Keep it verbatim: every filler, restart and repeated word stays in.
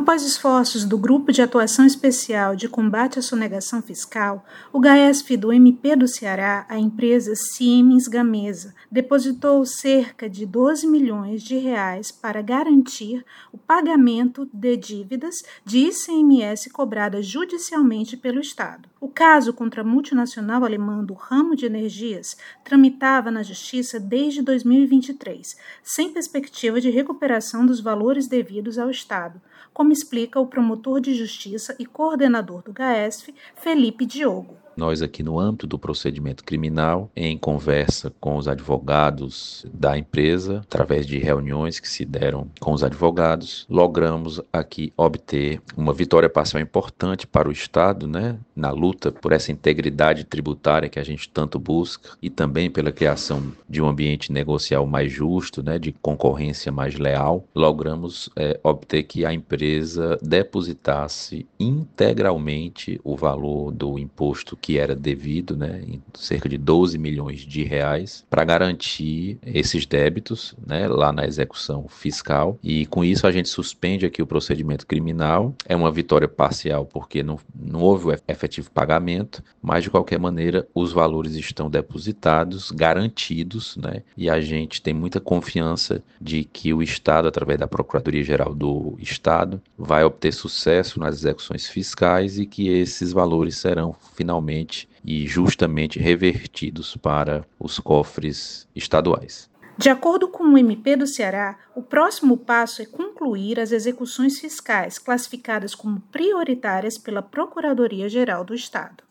Após esforços do Grupo de Atuação Especial de Combate à Sonegação Fiscal, o GAESP do M P do Ceará, a empresa Siemens Gamesa, depositou cerca de doze milhões de reais para garantir o pagamento de dívidas de I C M S cobradas judicialmente pelo Estado. O caso contra a multinacional alemã do ramo de energias tramitava na Justiça desde dois mil e vinte e três, sem perspectiva de recuperação dos valores devidos ao Estado, como explica o promotor de justiça e coordenador do GAESP, Felipe Diogo. Nós aqui no âmbito do procedimento criminal, em conversa com os advogados da empresa, através de reuniões que se deram com os advogados, logramos aqui obter uma vitória parcial importante para o Estado, né, na luta por essa integridade tributária que a gente tanto busca e também pela criação de um ambiente negocial mais justo, né, de concorrência mais leal. Logramos é, obter que a empresa depositasse integralmente o valor do imposto que que era devido, né, em cerca de doze milhões de reais, para garantir esses débitos, né, lá na execução fiscal. E com isso a gente suspende aqui o procedimento criminal. É uma vitória parcial porque não, não houve o efetivo pagamento, mas de qualquer maneira os valores estão depositados, garantidos, né, e a gente tem muita confiança de que o Estado, através da Procuradoria-Geral do Estado, vai obter sucesso nas execuções fiscais e que esses valores serão finalmente e justamente revertidos para os cofres estaduais. De acordo com o M P do Ceará, o próximo passo é concluir as execuções fiscais classificadas como prioritárias pela Procuradoria-Geral do Estado.